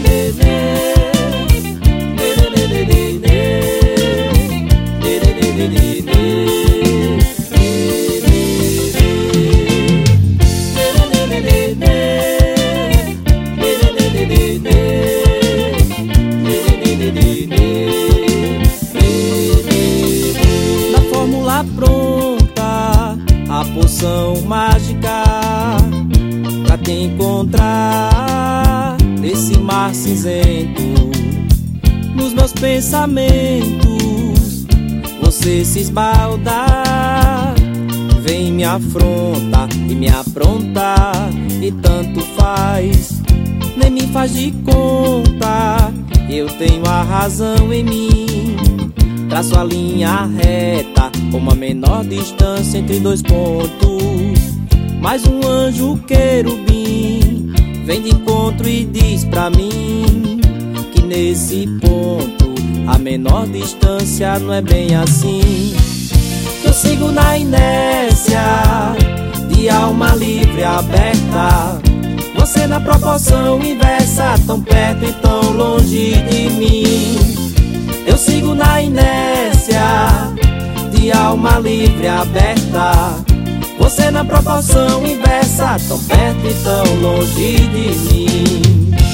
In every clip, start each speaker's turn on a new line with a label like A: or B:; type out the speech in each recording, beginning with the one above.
A: Na fórmula pronta, a poção mágica pra te encontrar nesse mar cinzento. Nos meus pensamentos você se esbalda, vem me afronta e me apronta, e tanto faz, nem me faz de conta. Eu tenho a razão em mim, traço a linha reta com uma menor distância entre dois pontos. Mas um anjo querubim vem de encontro e diz pra mim que nesse ponto a menor distância não é bem assim. Eu sigo na inércia de alma livre aberta, você na proporção inversa, tão perto e tão longe de mim. Eu sigo na inércia de alma livre aberta, você na proporção inversa, tão perto e tão longe de mim.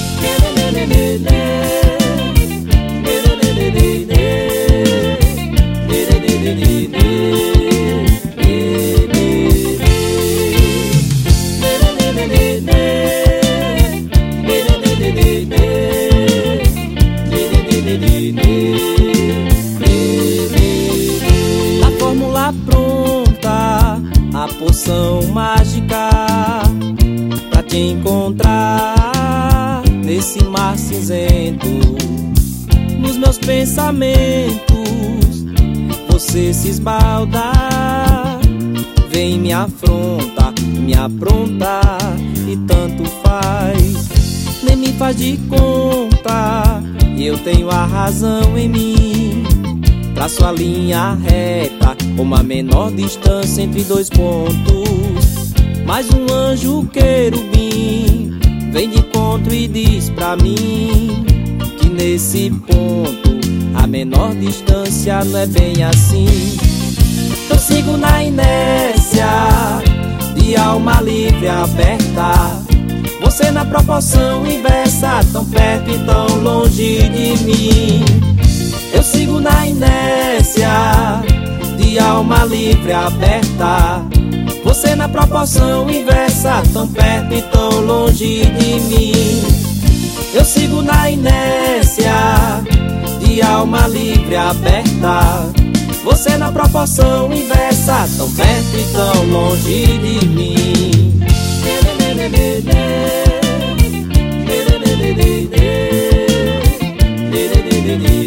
A: Na fórmula pronta, a poção mágica pra te encontrar nesse mar cinzento. Nos meus pensamentos você se esbalda, vem me afronta, me apronta, e tanto faz, nem me faz de conta. Eu tenho a razão em mim, traço a linha reta com uma menor distância entre dois pontos. Mas um anjo querubim vem de encontro e diz pra mim que nesse ponto a menor distância não é bem assim. Eu sigo na inércia de alma livre aberta, você na proporção inversa, tão perto e tão longe de mim. Eu sigo na inércia de alma livre aberta, você na proporção inversa, tão perto e tão longe de mim. Eu sigo na inércia de alma livre aberta, você na proporção inversa, tão perto e tão longe de mim.
B: Did